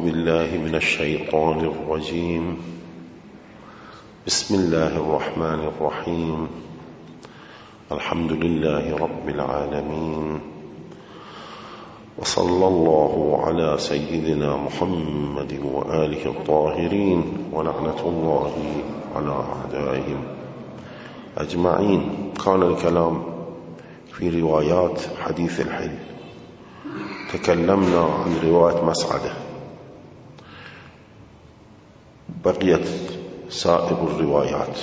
بالله من الشيطان الرجيم. بسم الله الرحمن الرحيم. الحمد لله رب العالمين، وصلى الله على سيدنا محمد وآله الطاهرين، ولعنة الله على أعدائهم أجمعين. كان الكلام في روايات حديث الحل. تكلمنا عن رواية مسعدة، بقيت سائر الروايات.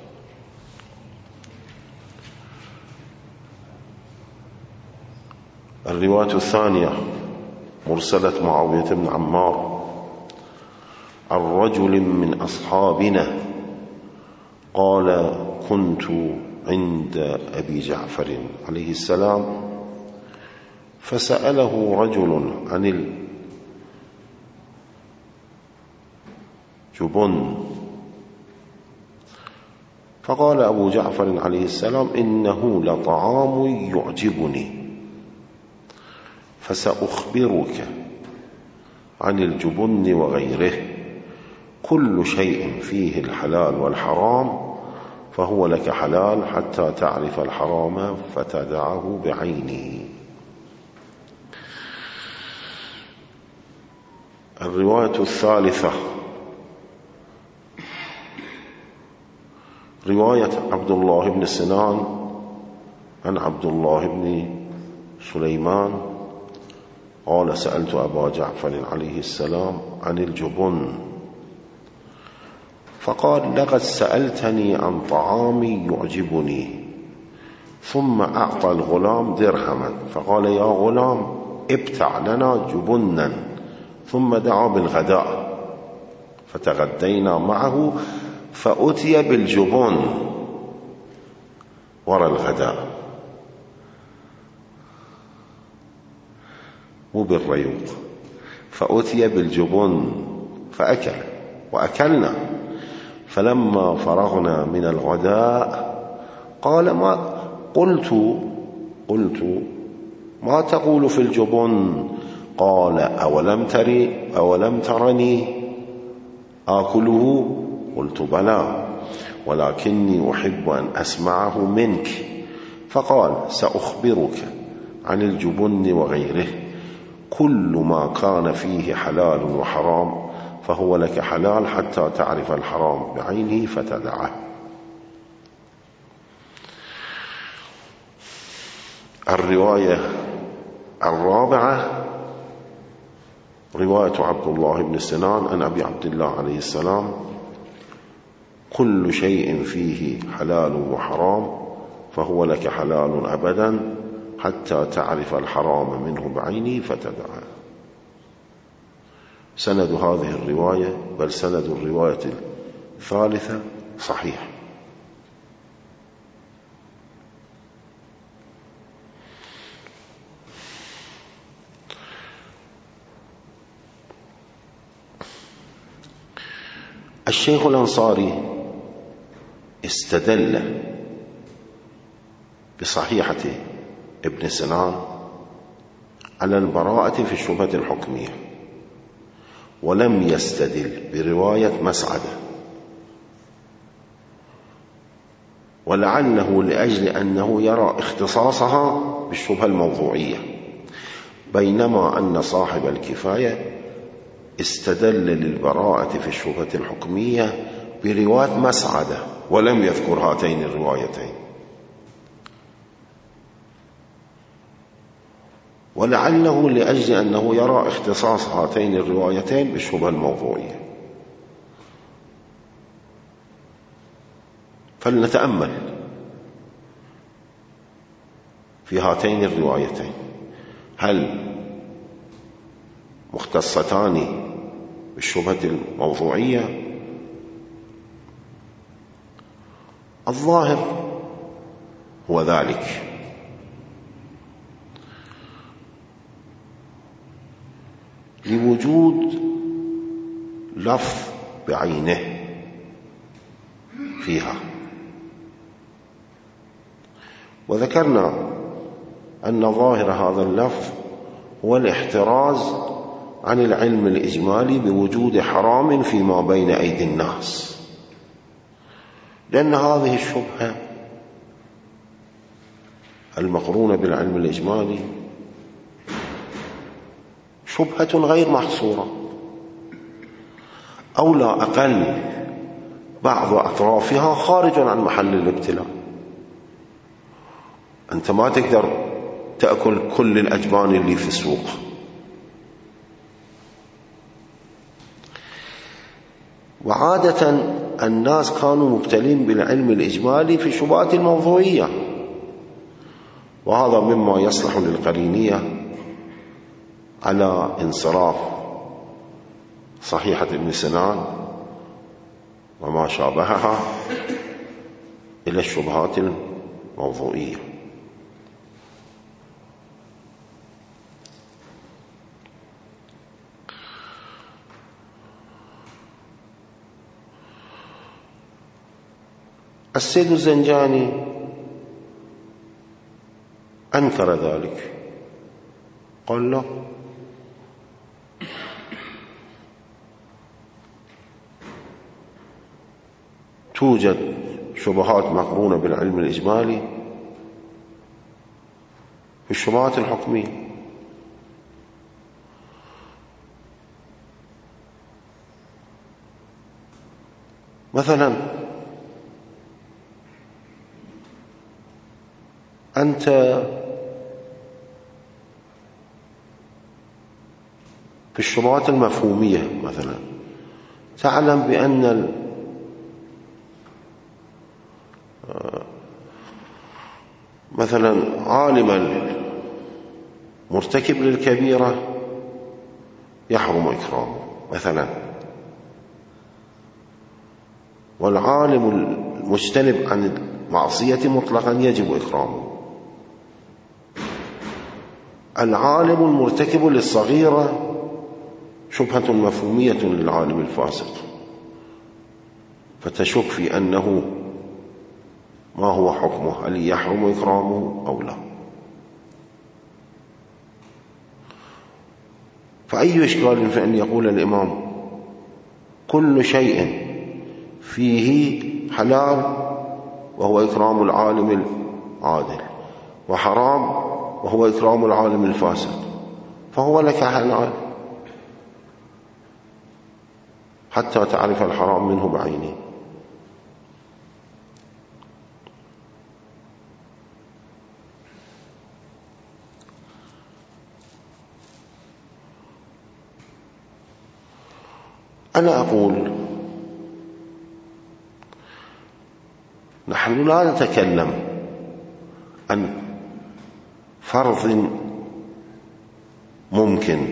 الرواية الثانية مرسلة معاوية بن عمار عن رجل من أصحابنا قال: كنت عند أبي جعفر عليه السلام فسأله رجل عن الجبن، فقال أبو جعفر عليه السلام: إنه لطعام يعجبني، فسأخبرك عن الجبن وغيره. كل شيء فيه الحلال والحرام فهو لك حلال حتى تعرف الحرام فتدعه بعينه. الرواية الثالثة رواية عبد الله بن سنان عن عبد الله بن سليمان قال: سألت أبا جعفر عليه السلام عن الجبن، فقال: لقد سألتني عن طعام يعجبني. ثم أعطى الغلام درهما فقال: يا غلام ابتع لنا جبنا. ثم دعا بالغداء فتغدينا معه، فأتي بالجبن وراء الغداء، مو بالريوق. فأتي بالجبن فأكل وأكلنا. فلما فرغنا من الغداء قال: ما قلت ما تقول في الجبن؟ قال: أولم ترني آكله؟ قلت: بلى، ولكني أحب أن أسمعه منك. فقال: سأخبرك عن الجبن وغيره. كل ما كان فيه حلال وحرام فهو لك حلال حتى تعرف الحرام بعينه فتدعه. الرواية الرابعة رواية عبد الله بن سنان عن أبي عبد الله عليه السلام: كل شيء فيه حلال وحرام فهو لك حلال أبدا حتى تعرف الحرام منه بعينه فتدعه. سند هذه الرواية، بل سند الرواية الثالثة، صحيح. الشيخ الأنصاري استدل بصحيحة ابن سنان على البراءة في الشبهة الحكمية، ولم يستدل برواية مسعدة، ولعله لأجل أنه يرى اختصاصها بالشبهة الموضوعية، بينما أن صاحب الكفاية استدل للبراءة في الشبهة الحكمية برواية مسعدة ولم يذكر هاتين الروايتين، ولعله لأجل أنه يرى اختصاص هاتين الروايتين بالشبهة الموضوعية. فلنتأمل في هاتين الروايتين، هل مختصتان بالشبهة الموضوعية؟ الظاهر هو ذلك، لوجود لفظ بعينه فيها. وذكرنا أن ظاهر هذا اللفظ هو الاحتراز عن العلم الإجمالي بوجود حرام فيما بين أيدي الناس، لأن هذه الشبهة المقرونة بالعلم الإجمالي شبهة غير محصورة، أو لا أقل بعض أطرافها خارج عن محل الابتلاء. أنت ما تقدر تأكل كل الأجبان اللي في السوق. وعادة الناس كانوا مبتلين بالعلم الإجمالي في الشبهات الموضوعية، وهذا مما يصلح للقرينية على انصراف صحيحة ابن سنان وما شابهها إلى الشبهات الموضوعية. السيد الزنجاني أنكر ذلك، قال له توجد شبهات مقرونة بالعلم الإجمالي في الشبهات الحكمية. مثلا أنت في الشبهات المفهومية مثلا تعلم بأن مثلا عالم المرتكب للكبيرة يحرم إكرامه مثلا، والعالم المجتنب عن المعصية مطلقا يجب إكرامه. العالم المرتكب للصغيرة شبهة مفهومية للعالم الفاسق، فتشك في أنه ما هو حكمه، هل يحرم إكرامه أو لا. فأي إشكال في أن يقول الإمام كل شيء فيه حلال وهو إكرام العالم العادل، وحرام وهو إكرام العالم الفاسق، فهو لك حلال حتى تعرف الحرام منه بعينه. أنا أقول نحن لا نتكلم عن فرض ممكن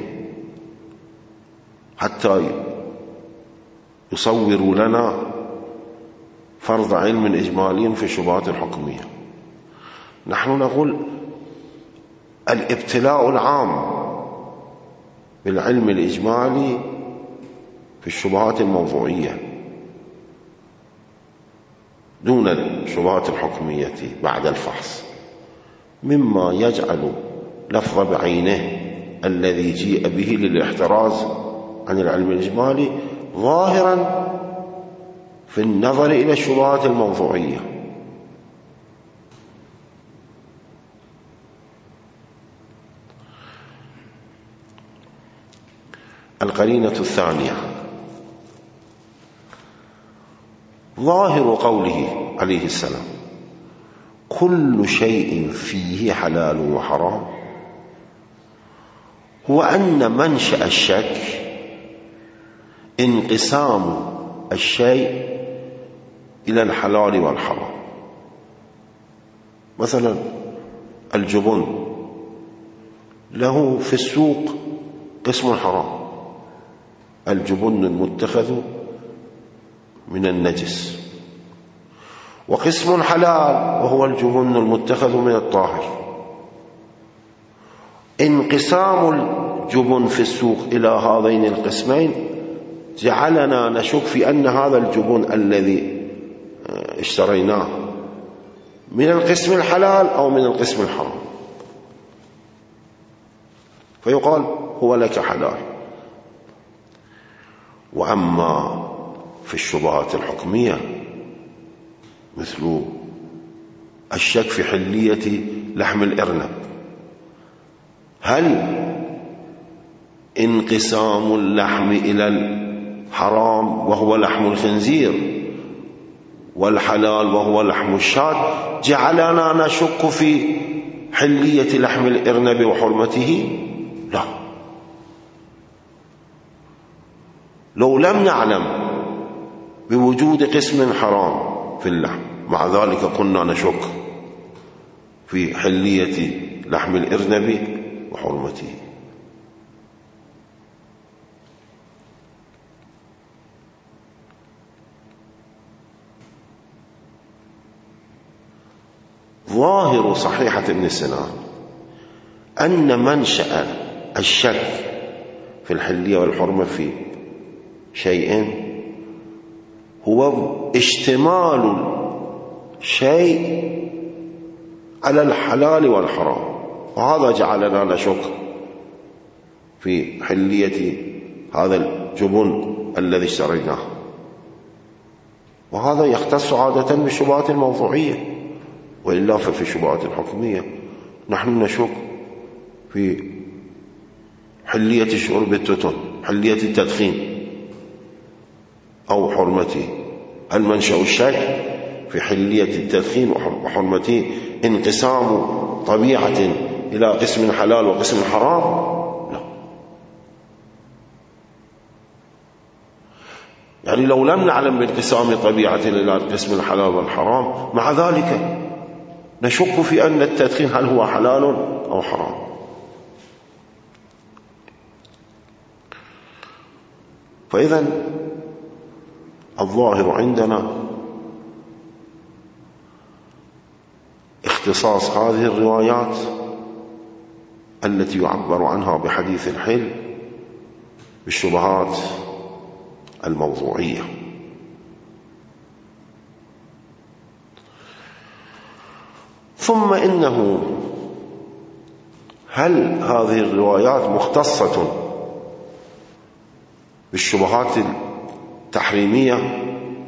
حتى يصوروا لنا فرض علم إجمالي في الشبهات الحكمية. نحن نقول الابتلاء العام بالعلم الإجمالي في الشبهات الموضوعية دون الشبهات الحكمية بعد الفحص مما يجعل لفظ بعينه الذي جيء به للاحتراز عن العلم الإجمالي ظاهرا في النظر إلى الشبهات الموضوعية. القرينة الثانية ظاهر قوله عليه السلام كل شيء فيه حلال وحرام هو أن منشأ الشك انقسام الشيء إلى الحلال والحرام. مثلا الجبن له في السوق قسم حرام، الجبن المتخذ من النجس، وقسم حلال وهو الجبن المتخذ من الطاهر. انقسام الجبن في السوق إلى هذين القسمين جعلنا نشك في أن هذا الجبن الذي اشتريناه من القسم الحلال أو من القسم الحرام، فيقال هو لك حلال وأما في الشبهات الحكمية مثل الشك في حلية لحم الأرنب، هل انقسام اللحم إلى الحرام وهو لحم الخنزير والحلال وهو لحم الشاة جعلنا نشك في حلية لحم الأرنب وحرمته؟ لا. لو لم نعلم بوجود قسم حرام في اللحم مع ذلك كنا نشك في حلية لحم الأرنب وحرمته. ظاهر صحيحة ابن سنان أن منشأ الشك في الحلية والحرمة في شيء هو اشتمال شيء على الحلال والحرام، وهذا جعلنا نشك في حلية هذا الجبن الذي اشتريناه، وهذا يختص عادة بالشبهات الموضوعية، وإلا ففي الشبهات الحكمية نحن نشك في حلية شرب التتن، حلية التدخين أو حرمته. المنشأ الشك في حلية التدخين وحرمته انقسام طبيعة إلى قسم حلال وقسم حرام؟ لا. يعني لو لم نعلم بانقسام طبيعة إلى قسم الحلال والحرام مع ذلك نشك في أن التدخين هل هو حلال أو حرام. فإذا الظاهر عندنا اختصاص هذه الروايات التي يعبر عنها بحديث الحل بالشبهات الموضوعية. ثم إنه هل هذه الروايات مختصة بالشبهات التحريمية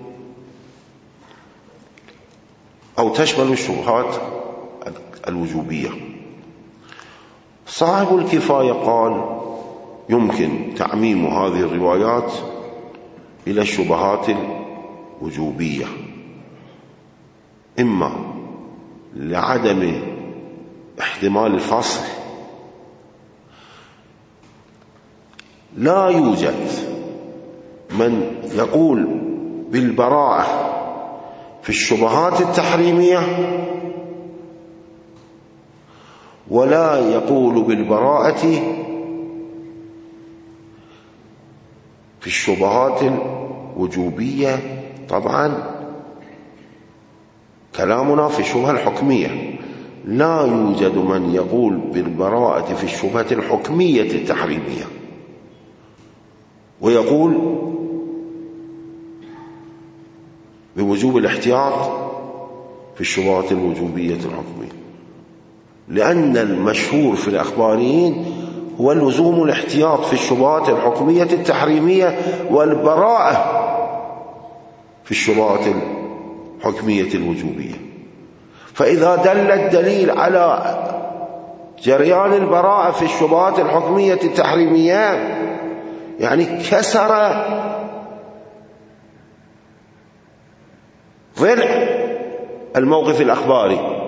أو تشمل الشبهات الوجوبية؟ صاحب الكفاية قال يمكن تعميم هذه الروايات إلى الشبهات الوجوبية، إما لعدم احتمال الفصل، لا يوجد من يقول بالبراءة في الشبهات التحريمية ولا يقول بالبراءة في الشبهات الوجوبية. طبعا كلامنا في الشبهة الحكمية، لا يوجد من يقول بالبراءة في الشبهة الحكمية التحريمية ويقول بوجوب الاحتياط في الشبهات الوجوبية الحكمية، لأن المشهور في الأخباريين هو لزوم الاحتياط في الشبهات الحكمية التحريمية والبراءة في الشبهات الحكمية الوجوبية. فإذا دل الدليل على جريان البراءة في الشبهات الحكمية التحريمية يعني كسر ضلع الموقف الأخباري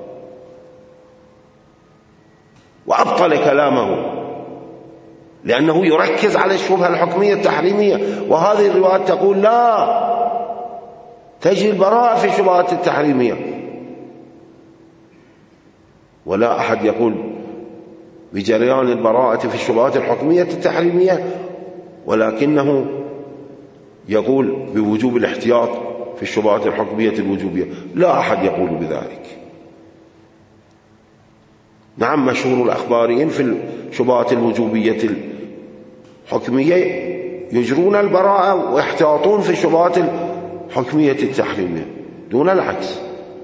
وأبطل كلامه، لأنه يركز على الشبهة الحكمية التحريمية، وهذه الروايات تقول لا، تجري البراءة في الشبهات التحريمية. ولا أحد يقول بجريان البراءة في الشبهات الحكمية التحريمية، ولكنه يقول بوجوب الاحتياط في الشبهات الحكمية الوجوبية. لا أحد يقول بذلك. نعم، مشهور الأخباريين في الشبهات الوجوبية الحكمية يجرون البراءة ويحتاطون في الشبهات الحكمية التحريمية دون العكس.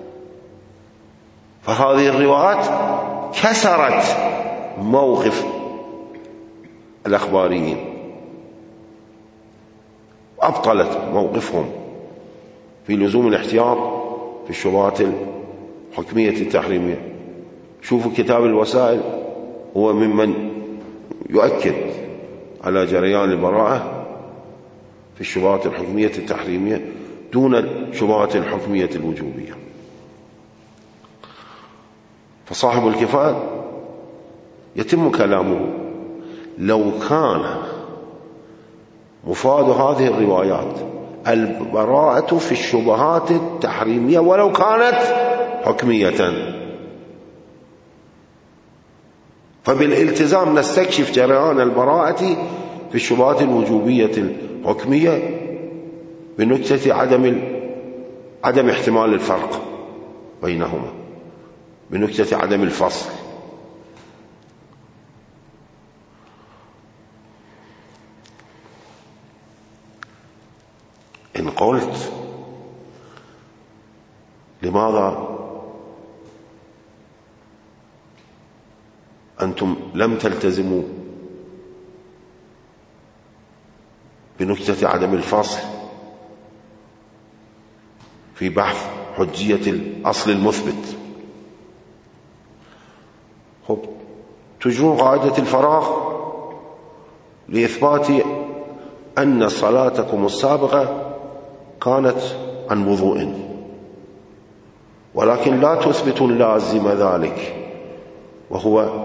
فهذه الروايات كسرت موقف الأخباريين أبطلت موقفهم في لزوم الاحتياط في الشبهات الحكمية التحريمية. شوفوا كتاب الوسائل هو ممن يؤكد على جريان البراءة في الشبهات الحكمية التحريمية دون الشبهات الحكمية الوجوبية. فصاحب الكفاية يتم كلامه لو كان مفاد هذه الروايات البراءة في الشبهات التحريمية ولو كانت حكمية، فبالالتزام نستكشف جريان البراءة في الشبهات الوجوبية الحكمية بنكتة عدم احتمال الفرق بينهما، بنكتة عدم الفصل. إن قلت لماذا أنتم لم تلتزموا بنكتة عدم الفصل في بحث حجية الأصل المثبت، تجرون قاعدة الفراغ لإثبات أن صلاتكم السابقة كانت عن وضوء، ولكن لا تثبت لازم ذلك وهو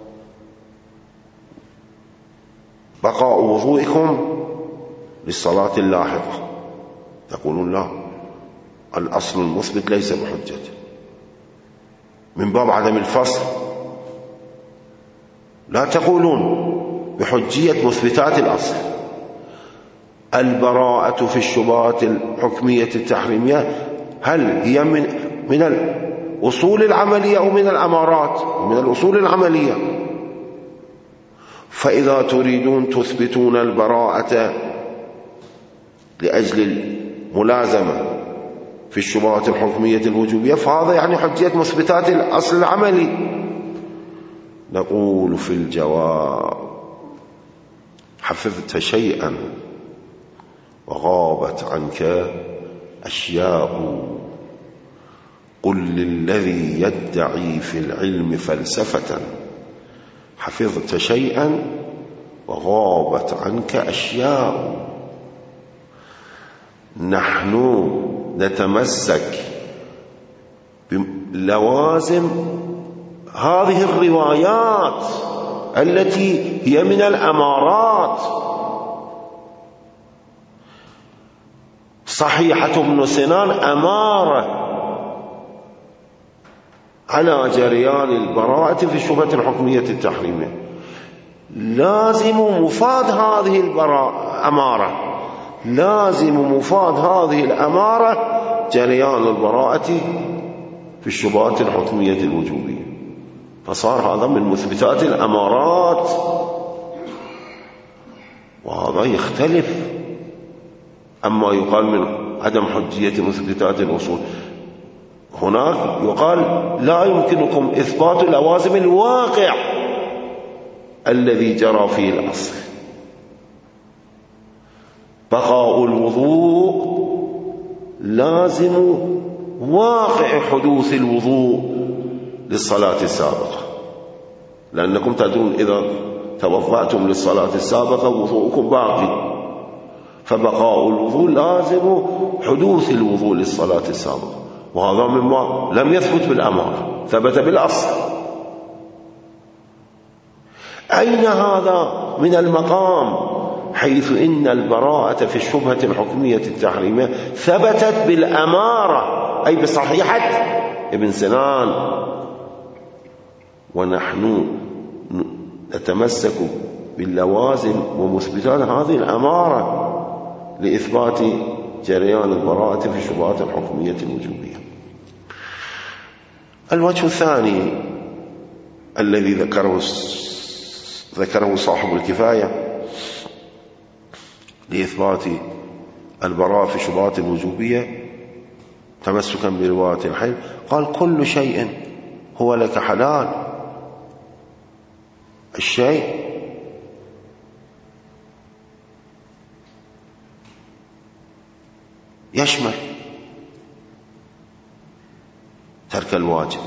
بقاء وضوئكم للصلاة اللاحقة. تقولون لا، الأصل المثبت ليس بحجة، من باب عدم الفصل لا تقولون بحجية مثبتات الأصل. البراءة في الشبهات الحكمية التحريمية هل هي من الأصول العملية أو من الأمارات؟ من الأصول العملية. فإذا تريدون تثبتون البراءة لأجل الملازمة في الشبهات الحكمية الوجوبية فهذا يعني حجية مثبتات الأصل العملي. نقول في الجواب: حفظت شيئا وغابت عنك أشياء، قل للذي يدعي في العلم فلسفة حفظت شيئا وغابت عنك أشياء. نحن نتمسك بلوازم هذه الروايات التي هي من الأمارات. صحيحة ابن سنان أمارة على جريان البراءة في الشبهة الحكمية التحريمية. لازم مفاد هذه أمارة، لازم مفاد هذه الأمارة جريان البراءة في الشبهات الحكمية الوجوبية، فصار هذا من مثبتات الأمارات، وهذا يختلف أما يقال من عدم حجية مثبتات الأصول. هناك يقال لا يمكنكم إثبات لوازم الواقع الذي جرى فيه الأصل. بقاء الوضوء لازم واقع حدوث الوضوء للصلاة السابقة، لأنكم تدرون إذا توضأتم للصلاة السابقة وضوءكم باقي، فبقاء الوضوء لازم حدوث الوضوء للصلاة السابقة، وهذا مما لم يثبت بالأمر، ثبت بالأصل. أين هذا من المقام حيث إن البراءة في الشبهة الحكمية التحريمية ثبتت بالأمارة أي بصحيحة ابن سنان، ونحن نتمسك باللوازم ومثبتات هذه الأمارة لإثبات جريان البراءة في الشبهات الحكمية الوجوبية. الوجه الثاني الذي ذكره صاحب الكفاية لإثبات البراءة في الشبهات الوجوبية تمسكا برواية الحل، قال: كل شيء هو لك حلال. الشيء يشمل ترك الواجب.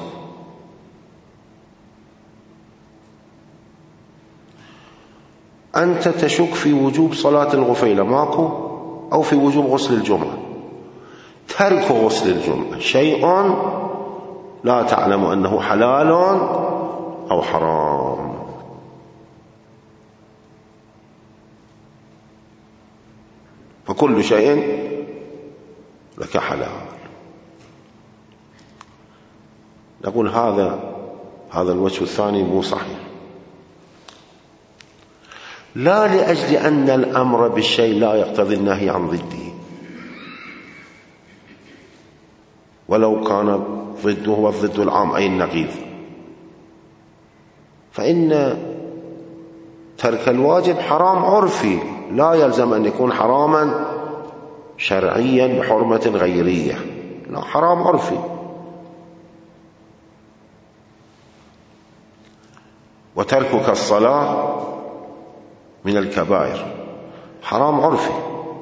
أنت تشك في وجوب صلاة الغفيلة ماكو، أو في وجوب غسل الجمعة. ترك غسل الجمعة شيء لا تعلم أنه حلال أو حرام. فكل شيء لك حلال. نقول هذا الوجه الثاني مو صحيح، لا لأجل أن الأمر بالشيء لا يقتضي النهي عن ضده، ولو كان ضده هو الضد العام أي النقيض، فإن ترك الواجب حرام عرفي، لا يلزم أن يكون حراما شرعيا بحرمة غيرية، لا، حرام عرفي. وتركك الصلاة من الكبائر، حرام عرفي.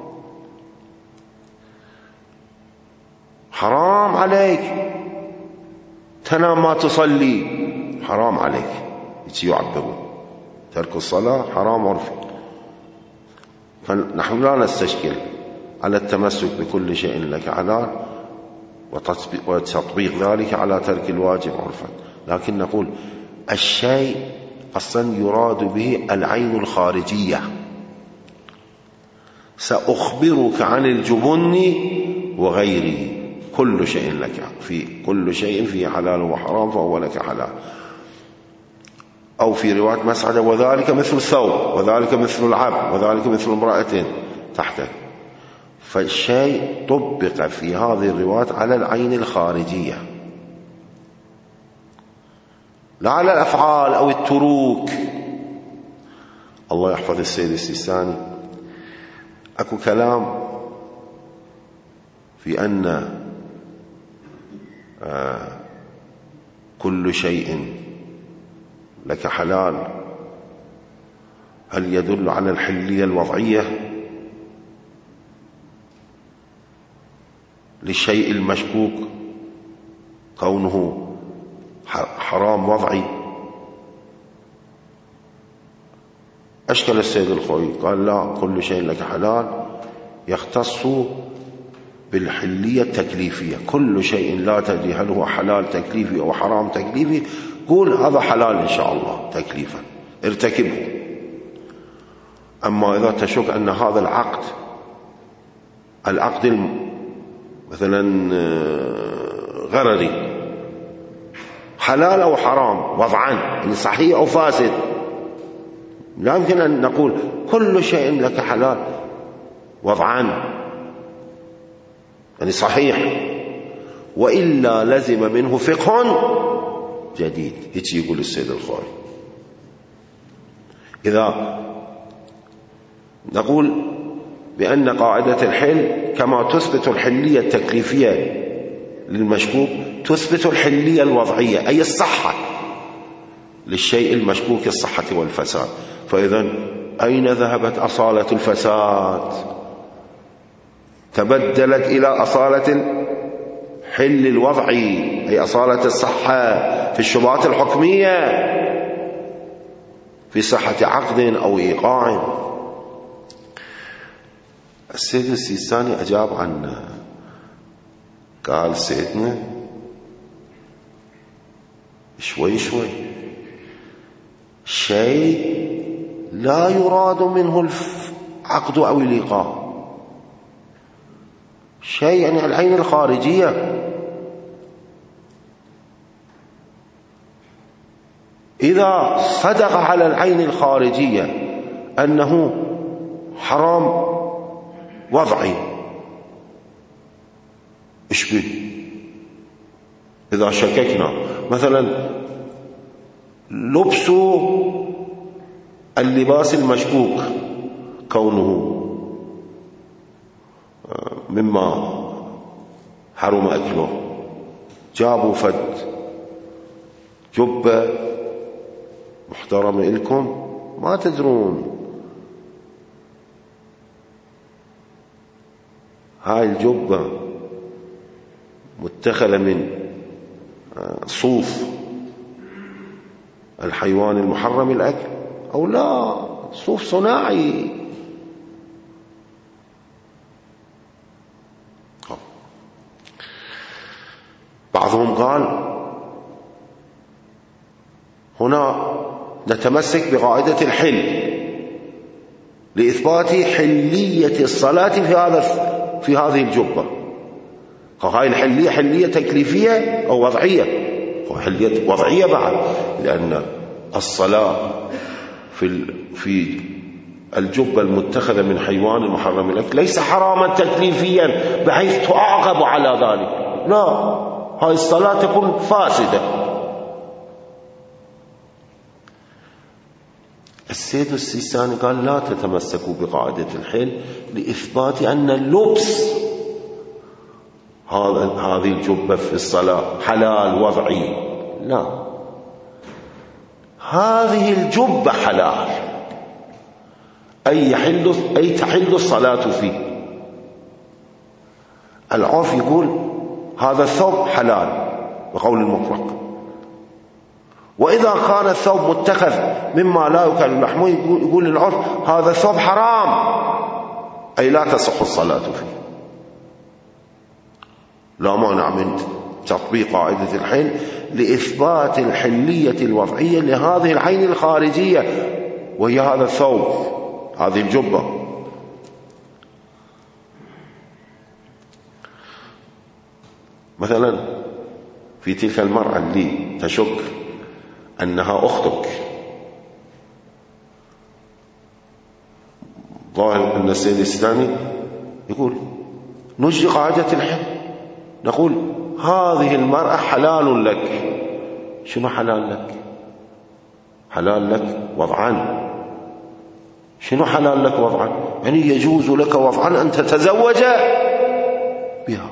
حرام عليك تنام ما تصلي، حرام عليك، يعبرون ترك الصلاة حرام عرفي. فنحن لا نستشكل على التمسك بكل شيء لك حلال وتطبيق ذلك على ترك الواجب عرفا، لكن نقول الشيء أصلا يراد به العين الخارجية. سأخبرك عن الجبن وغيره، كل شيء لك كل شيء فيه حلال وحرام فهو لك حلال. أو في رواية مسعدة وذلك مثل الثوب، وذلك مثل العبد، وذلك مثل امرأة تحته. فالشيء طبق في هذه الروايات على العين الخارجية، لا على الأفعال أو التروك. الله يحفظ السيد السيستاني، أكو كلام في أن كل شيء لك حلال، هل يدل على الحلية الوضعية للشيء المشكوك كونه حرام وضعي؟ أشكل السيد الخوي قال لا، كل شيء لك حلال يختص بالحلية التكليفية، كل شيء لا تدري هل هو حلال تكليفي أو حرام تكليفي، قول هذا حلال إن شاء الله تكليفا ارتكبه. أما إذا تشك أن هذا العقد مثلا غرري حلال أو حرام وضعا، يعني صحيح أو فاسد، لا يمكن أن نقول كل شيء لك حلال وضعا يعني صحيح، وإلا لزم منه فقه جديد. يجي يقول السيد الخوي إذا نقول بأن قاعدة الحل كما تثبت الحلية التكليفية للمشكوك تثبت الحلية الوضعية أي الصحة للشيء المشكوك، الصحة والفساد. فإذا أين ذهبت أصالة الفساد؟ تبدلت إلى أصالة الحل الوضعي أي أصالة الصحة في الشبهات الحكمية في صحة عقد أو إيقاع. السيد السيستاني أجاب عنه، قال سيدنا شوي شيء لا يراد منه العقد أو الإيقاع، شيء يعني العين الخارجية. إذا صدق على العين الخارجية أنه حرام وضعي إيش به؟ إذا شككنا مثلا لبس اللباس المشكوك كونه مما حرم أكله، جابوا فد جبة محترمة إلكم ما تدرون هاي الجبة متخذة من صوف الحيوان المحرم الأكل أو لا صوف صناعي؟ بعضهم قال هنا نتمسك بقاعدة الحل لإثبات حلية الصلاة في هذه الجبة. هاي الحلية حلية تكليفية أو وضعية؟ حلية وضعية بعد، لأن الصلاة في الجبة المتخذة من حيوان محرم الأكل ليس حراما تكليفيا بحيث تعاقب على ذلك، لا، هاي الصلاة تكون فاسدة. السيد السيستاني قال لا تتمسكوا بقاعدة الحل لإثبات أن اللبس هذه الجبة في الصلاة حلال وضعي، لا، هذه الجبة حلال أي تحل الصلاة فيه. العرف يقول هذا الثوب حلال بقول المطلق، وإذا كان الثوب متخذ مما لا يكل لحمه يقول العرف هذا الثوب حرام، أي لا تصح الصلاة فيه. لا مانع من تطبيق قاعدة الحل لإثبات الحلية الوضعية لهذه العين الخارجية وهي هذا الثوب، هذه الجبة. مثلا في تلك المرأة اللي تشك أنها أختك، ظاهر أن السيد الإسلامي يقول نجري قاعدة الحل، نقول هذه المرأة حلال لك. شنو حلال لك؟ حلال لك وضعا. شنو حلال لك وضعا؟ يعني يجوز لك وضعا أن تتزوج بها.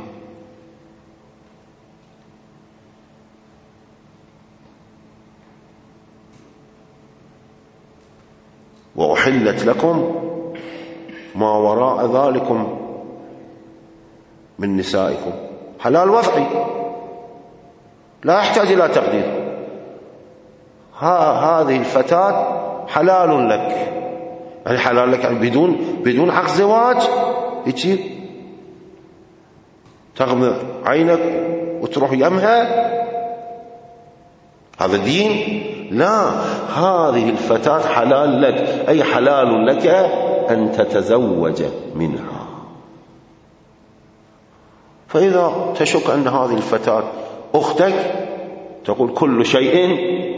وأحلت لكم ما وراء ذلكم من نسائكم، حلال وضعي لا يحتاج إلى تقدير. هذه الفتاة حلال لك، يعني حلال لك يعني بدون عقد زواج، يجي تغمض عينك وتروح يمها، هذا دين؟ لا، هذه الفتاة حلال لك، أي حلال لك أن تتزوج منها. فإذا تشك أن هذه الفتاة أختك تقول كل شيء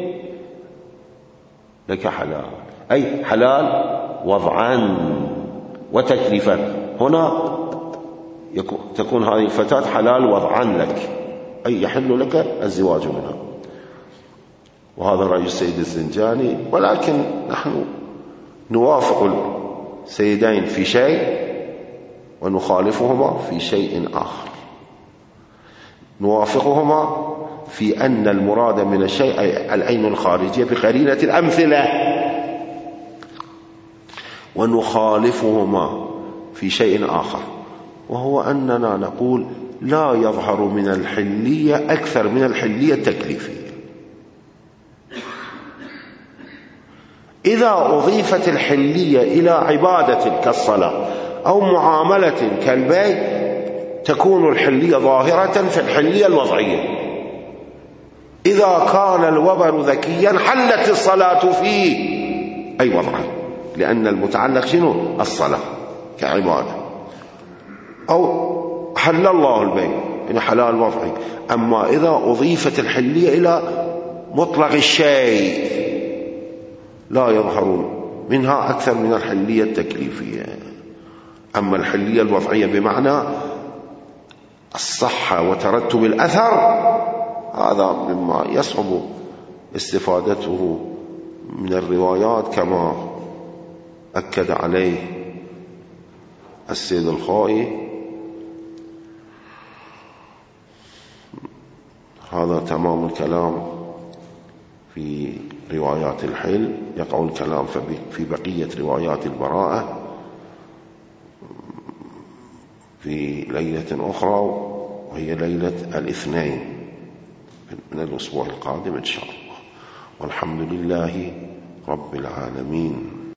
لك حلال، أي حلال وضعا وتكليفا. هنا تكون هذه الفتاة حلال وضعا لك، أي يحل لك الزواج منها. وهذا رأي السيد الزنجاني، ولكن نحن نوافق السيدين في شيء ونخالفهما في شيء آخر. نوافقهما في أن المراد من الشيء العين الخارجية بقرينة الأمثلة، ونخالفهما في شيء آخر، وهو أننا نقول لا يظهر من الحلية أكثر من الحلية التكليفية. إذا أضيفت الحلية إلى عبادة كالصلاة أو معاملة كالبيع تكون الحلية ظاهرة في الحلية الوضعية. إذا كان الوبر ذكيا حلت الصلاة فيه، أي وضعا، لأن المتعلق شنو؟ الصلاة كعبادة. أو حل الله البيع، يعني حلال وضعي. أما إذا أضيفت الحلية إلى مطلق الشيء لا يظهر منها أكثر من الحلية التكليفية. أما الحلية الوضعية بمعنى الصحة وترتب الأثر، هذا مما يصعب استفادته من الروايات كما أكد عليه السيد الخائي. هذا تمام الكلام في روايات الحل. يقع الكلام في بقية روايات البراءة في ليلة أخرى وهي ليلة الاثنين من الأسبوع القادم إن شاء الله. والحمد لله رب العالمين.